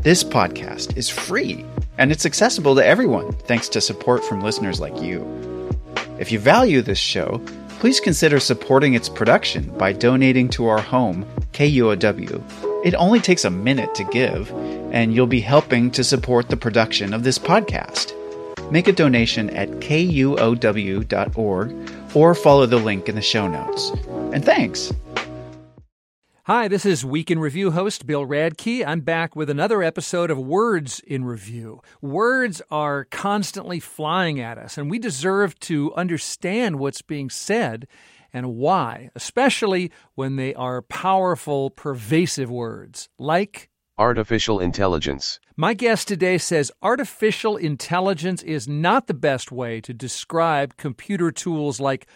This podcast is free, and it's accessible to everyone thanks to support from listeners like you. If you value this show, please consider supporting its production by donating to our home, KUOW. It only takes a minute to give, and you'll be helping to support the production of this podcast. Make a donation at kuow.org or follow the link in the show notes. And thanks! Hi, this is Week in Review host Bill Radke. I'm back with another episode of Words in Review. Words are constantly flying at us, and we deserve to understand what's being said and why, especially when they are powerful, pervasive words, like artificial intelligence. My guest today says artificial intelligence is not the best way to describe computer tools like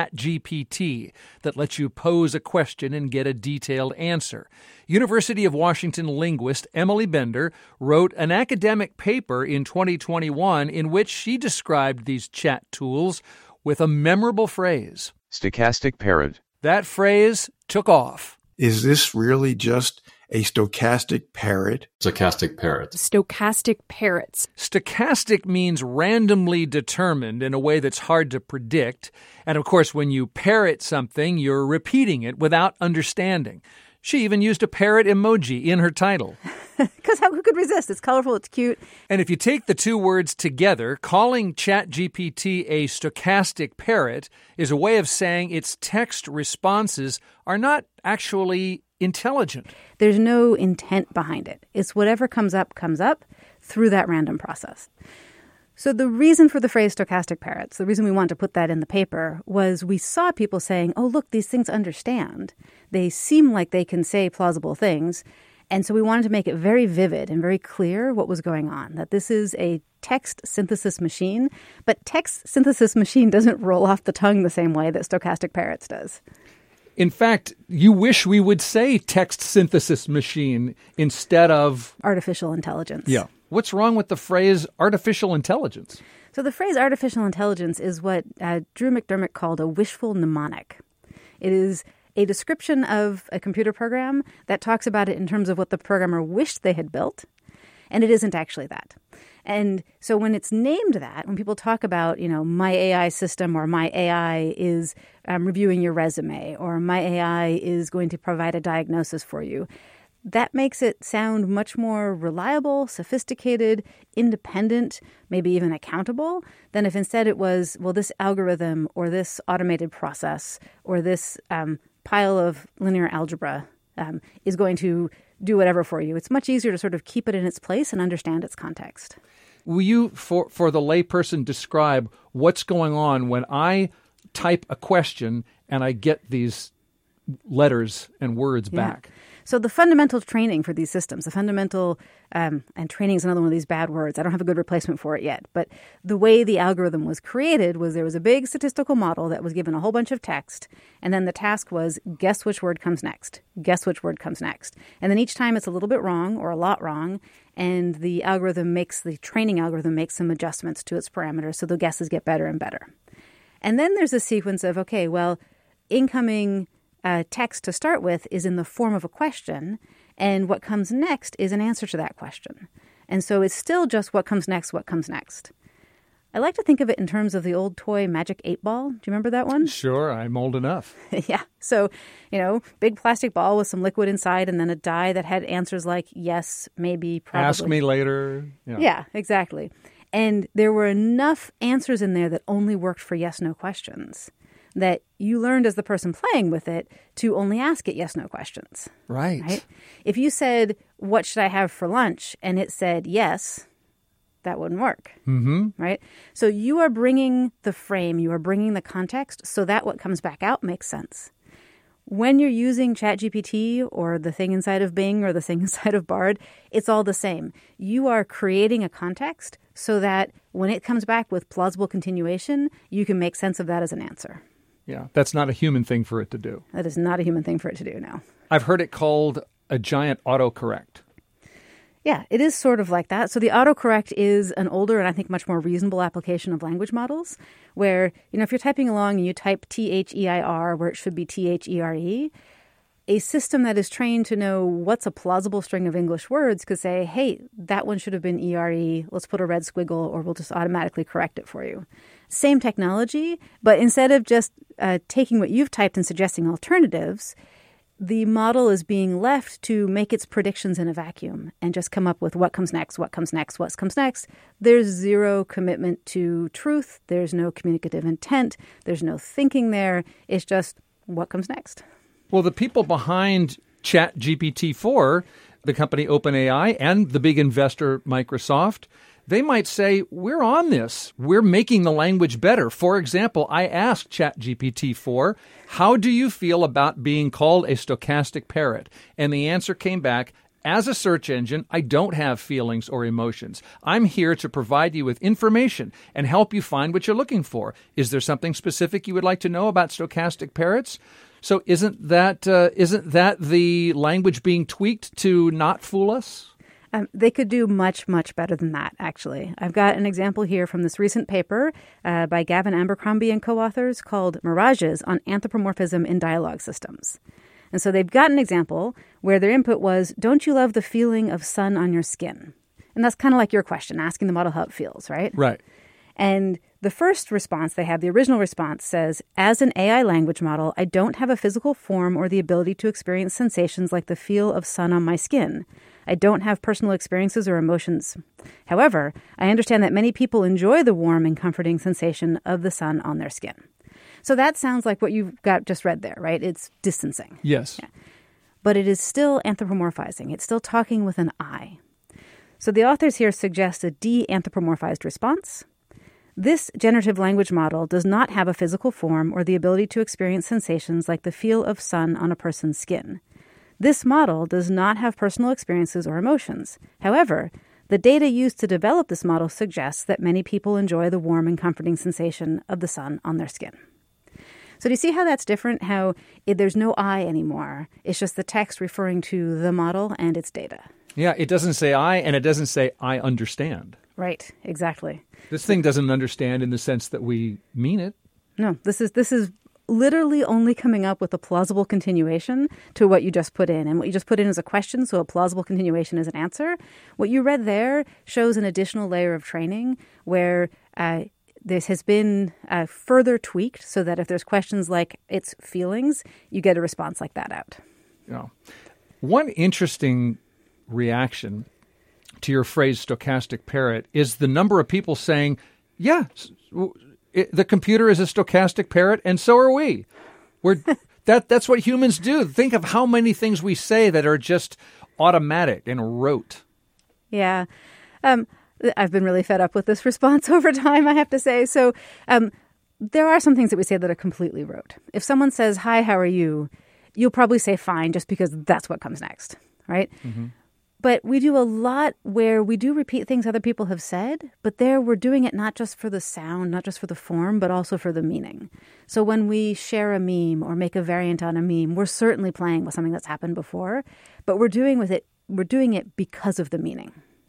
ChatGPT that let you pose a question and get a detailed answer. University of Washington linguist Emily Bender wrote an academic paper in 2021 in which she described these chat tools with a memorable phrase. Stochastic parrot. That phrase took off. Is this really just a stochastic parrot? Stochastic parrot. Stochastic parrots. Stochastic means randomly determined in a way that's hard to predict. And of course, when you parrot something, you're repeating it without understanding. She even used a parrot emoji in her title. Because who could resist? It's colorful, it's cute. And if you take the two words together, calling ChatGPT a stochastic parrot is a way of saying its text responses are not actually intelligent. There's no intent behind it. It's whatever comes up through that random process. So the reason for the phrase stochastic parrots, the reason we wanted to put that in the paper, was we saw people saying, oh, look, these things understand. They seem like they can say plausible things. And so we wanted to make it very vivid and very clear what was going on, that this is a text synthesis machine, but text synthesis machine doesn't roll off the tongue the same way that stochastic parrots does. In fact, you wish we would say text synthesis machine instead of artificial intelligence. Yeah. What's wrong with the phrase artificial intelligence? So the phrase artificial intelligence is what Drew McDermott called a wishful mnemonic. It is a description of a computer program that talks about it in terms of what the programmer wished they had built, and it isn't actually that. And so when it's named that, when people talk about, my AI system or my AI is reviewing your resume or my AI is going to provide a diagnosis for you, that makes it sound much more reliable, sophisticated, independent, maybe even accountable than if instead it was, well, this algorithm or this automated process or this pile of linear algebra is going to do whatever for you. It's much easier to sort of keep it in its place and understand its context. Will you, for the layperson, describe what's going on when I type a question and I get these letters and words back? So the fundamental training for these systems, the fundamental, and training is another one of these bad words. I don't have a good replacement for it yet. But the way the algorithm was created was there was a big statistical model that was given a whole bunch of text. And then the task was, guess which word comes next. Guess which word comes next. And then each time it's a little bit wrong or a lot wrong. And the training algorithm makes some adjustments to its parameters so the guesses get better and better. And then there's a sequence of, okay, well, incoming text to start with is in the form of a question, and what comes next is an answer to that question. And so it's still just what comes next. I like to think of it in terms of the old toy Magic 8-Ball. Do you remember that one? Sure, I'm old enough. Yeah. So, big plastic ball with some liquid inside and then a die that had answers like yes, maybe, probably. Ask me later. Yeah, exactly. And there were enough answers in there that only worked for yes-no questions, that you learned as the person playing with it to only ask it yes-no questions. Right? If you said, what should I have for lunch? And it said yes, that wouldn't work. Mm-hmm. Right? So you are bringing the frame, you are bringing the context so that what comes back out makes sense. When you're using ChatGPT or the thing inside of Bing or the thing inside of Bard, it's all the same. You are creating a context so that when it comes back with plausible continuation, you can make sense of that as an answer. Yeah, that's not a human thing for it to do. That is not a human thing for it to do, no. I've heard it called a giant autocorrect. Yeah, it is sort of like that. So the autocorrect is an older and I think much more reasonable application of language models where, if you're typing along and you type THEIR where it should be THERE, a system that is trained to know what's a plausible string of English words could say, hey, that one should have been ERE. Let's put a red squiggle, or we'll just automatically correct it for you. Same technology, but instead of just taking what you've typed and suggesting alternatives, the model is being left to make its predictions in a vacuum and just come up with what comes next, what comes next, what comes next. There's zero commitment to truth. There's no communicative intent. There's no thinking there. It's just what comes next. Well, the people behind ChatGPT-4, the company OpenAI, and the big investor Microsoft, they might say, we're on this. We're making the language better. For example, I asked ChatGPT-4, how do you feel about being called a stochastic parrot? And the answer came back, as a search engine, I don't have feelings or emotions. I'm here to provide you with information and help you find what you're looking for. Is there something specific you would like to know about stochastic parrots? So isn't that the language being tweaked to not fool us? They could do much, much better than that, actually. I've got an example here from this recent paper by Gavin Abercrombie and co-authors called Mirages on Anthropomorphism in Dialogue Systems. And so they've got an example where their input was, don't you love the feeling of sun on your skin? And that's kind of like your question, asking the model how it feels, right? Right. And the first response they have, the original response, says, as an AI language model, I don't have a physical form or the ability to experience sensations like the feel of sun on my skin. I don't have personal experiences or emotions. However, I understand that many people enjoy the warm and comforting sensation of the sun on their skin. So that sounds like what you've got just read there, right? It's distancing. Yes. Yeah. But it is still anthropomorphizing. It's still talking with an I. So the authors here suggest a de-anthropomorphized response. This generative language model does not have a physical form or the ability to experience sensations like the feel of sun on a person's skin. This model does not have personal experiences or emotions. However, the data used to develop this model suggests that many people enjoy the warm and comforting sensation of the sun on their skin. So do you see how that's different? How there's no I anymore. It's just the text referring to the model and its data. Yeah, it doesn't say I, and it doesn't say I understand. Right, exactly. This thing doesn't understand in the sense that we mean it. No, this is literally only coming up with a plausible continuation to what you just put in. And what you just put in is a question, so a plausible continuation is an answer. What you read there shows an additional layer of training where this has been further tweaked so that if there's questions like its feelings, you get a response like that out. Yeah. One interesting reaction to your phrase stochastic parrot is the number of people saying, yeah, the computer is a stochastic parrot, and so are we. That's what humans do. Think of how many things we say that are just automatic and rote. Yeah. I've been really fed up with this response over time, I have to say. So there are some things that we say that are completely rote. If someone says, hi, how are you? You'll probably say fine just because that's what comes next, right? Mm-hmm. But we do a lot where we do repeat things other people have said, but there we're doing it not just for the sound, not just for the form, but also for the meaning. So when we share a meme or make a variant on a meme, we're certainly playing with something that's happened before, but we're doing it because of the meaning.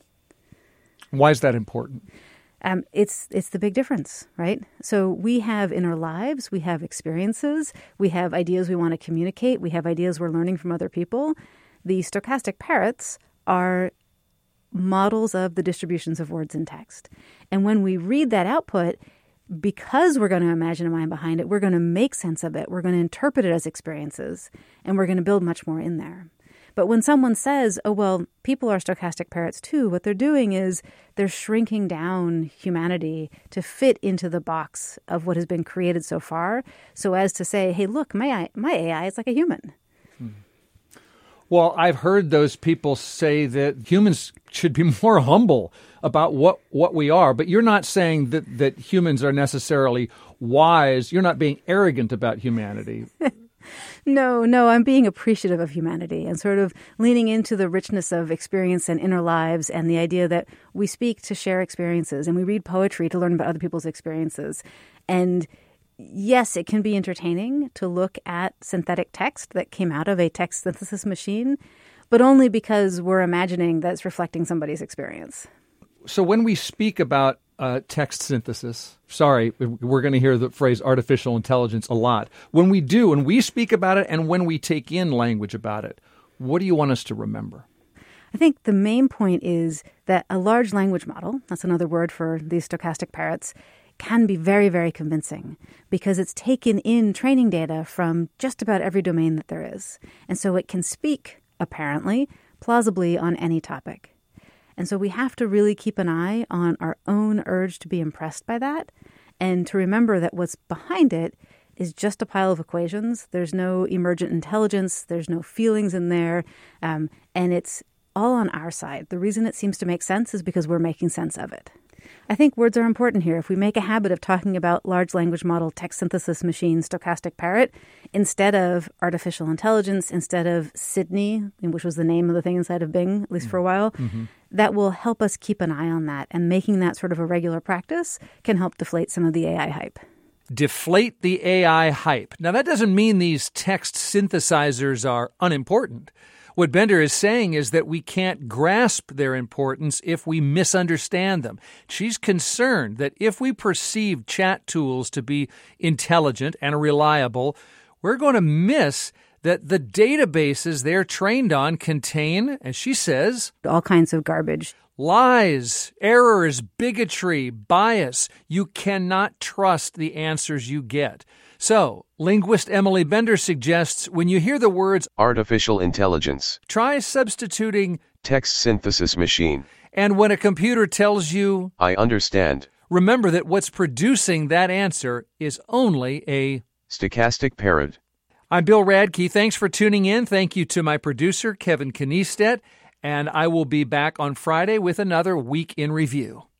Why is that important? It's the big difference, right? So we have inner lives, we have experiences, we have ideas we want to communicate, we have ideas we're learning from other people. The stochastic parrots are models of the distributions of words in text. And when we read that output, because we're going to imagine a mind behind it, we're going to make sense of it, we're going to interpret it as experiences, and we're going to build much more in there. But when someone says, oh, well, people are stochastic parrots too, what they're doing is they're shrinking down humanity to fit into the box of what has been created so far, so as to say, hey, look, my AI is like a human. Well, I've heard those people say that humans should be more humble about what we are, but you're not saying that humans are necessarily wise. You're not being arrogant about humanity. No, I'm being appreciative of humanity and sort of leaning into the richness of experience and inner lives and the idea that we speak to share experiences and we read poetry to learn about other people's experiences. And yes, it can be entertaining to look at synthetic text that came out of a text synthesis machine, but only because we're imagining that it's reflecting somebody's experience. So when we speak about text synthesis. Sorry, we're going to hear the phrase artificial intelligence a lot. When we do, when we speak about it and when we take in language about it, what do you want us to remember? I think the main point is that a large language model, that's another word for these stochastic parrots, can be very, very convincing because it's taken in training data from just about every domain that there is. And so it can speak, apparently, plausibly on any topic. And so we have to really keep an eye on our own urge to be impressed by that and to remember that what's behind it is just a pile of equations. There's no emergent intelligence. There's no feelings in there. And it's all on our side. The reason it seems to make sense is because we're making sense of it. I think words are important here. If we make a habit of talking about large language model, text synthesis machine, stochastic parrot, instead of artificial intelligence, instead of Sydney, which was the name of the thing inside of Bing, at least for a while, that will help us keep an eye on that. And making that sort of a regular practice can help deflate some of the AI hype. Deflate the AI hype. Now, that doesn't mean these text synthesizers are unimportant. What Bender is saying is that we can't grasp their importance if we misunderstand them. She's concerned that if we perceive chat tools to be intelligent and reliable, we're going to miss that the databases they're trained on contain, as she says, all kinds of garbage. Lies, errors, bigotry, bias. You cannot trust the answers you get. So, linguist Emily Bender suggests when you hear the words artificial intelligence, try substituting text synthesis machine. And when a computer tells you, I understand, remember that what's producing that answer is only a stochastic parrot. I'm Bill Radke. Thanks for tuning in. Thank you to my producer, Kevin Kniestedt. And I will be back on Friday with another Week in Review.